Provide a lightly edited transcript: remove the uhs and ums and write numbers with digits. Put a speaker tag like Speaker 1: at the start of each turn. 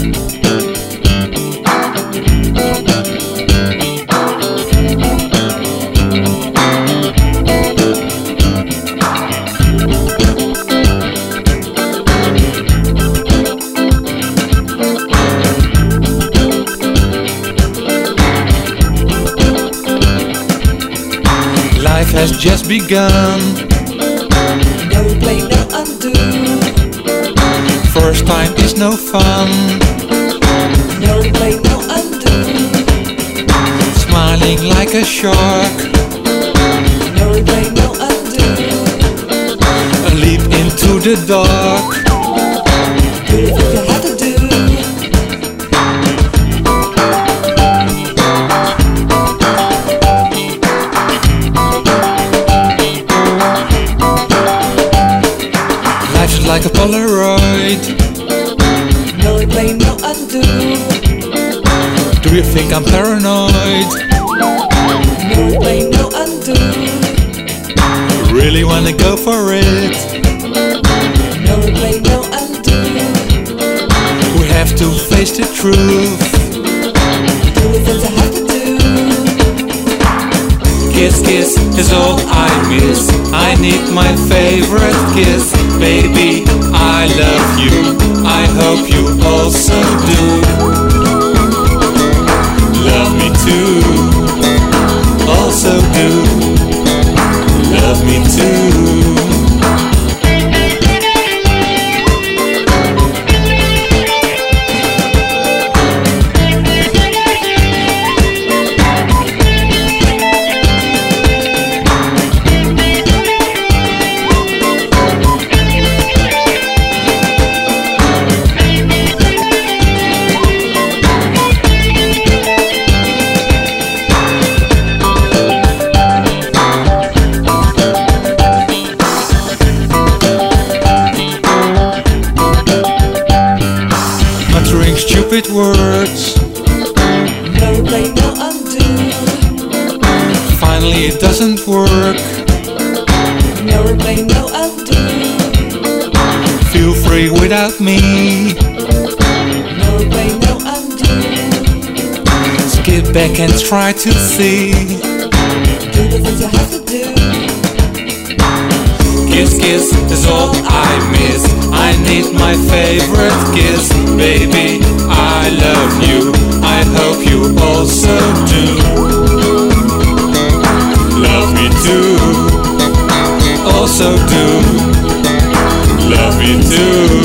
Speaker 1: Life has just begun.
Speaker 2: No replay, no undo.
Speaker 1: First time is no fun.
Speaker 2: No replay, no undo.
Speaker 1: Smiling like a shark.
Speaker 2: No replay, no undo.
Speaker 1: A leap into the dark.
Speaker 2: Do the things you have to do.
Speaker 1: Life's like a Polaroid.
Speaker 2: No replay, no undo.
Speaker 1: Do you think I'm paranoid?
Speaker 2: No replay, no undo.
Speaker 1: Really wanna go for it?
Speaker 2: No replay, no undo.
Speaker 1: We have to face the truth.
Speaker 2: Do the things I have to do.
Speaker 1: Kiss, kiss is all I miss. I need my favorite kiss. Baby, I love you. I hope you also do. Love me too. Also do. Love me too. Uttering stupid words.
Speaker 2: No replay, no undo.
Speaker 1: Finally it doesn't work.
Speaker 2: No replay, no undo.
Speaker 1: Feel free without me.
Speaker 2: No replay, no undo.
Speaker 1: Skip back and try to see.
Speaker 2: Do the things you have to do.
Speaker 1: Kiss, kiss is all I miss. I need my favorite kiss. Baby, I love you. I hope you also do. Love me too. Also do. Love me too.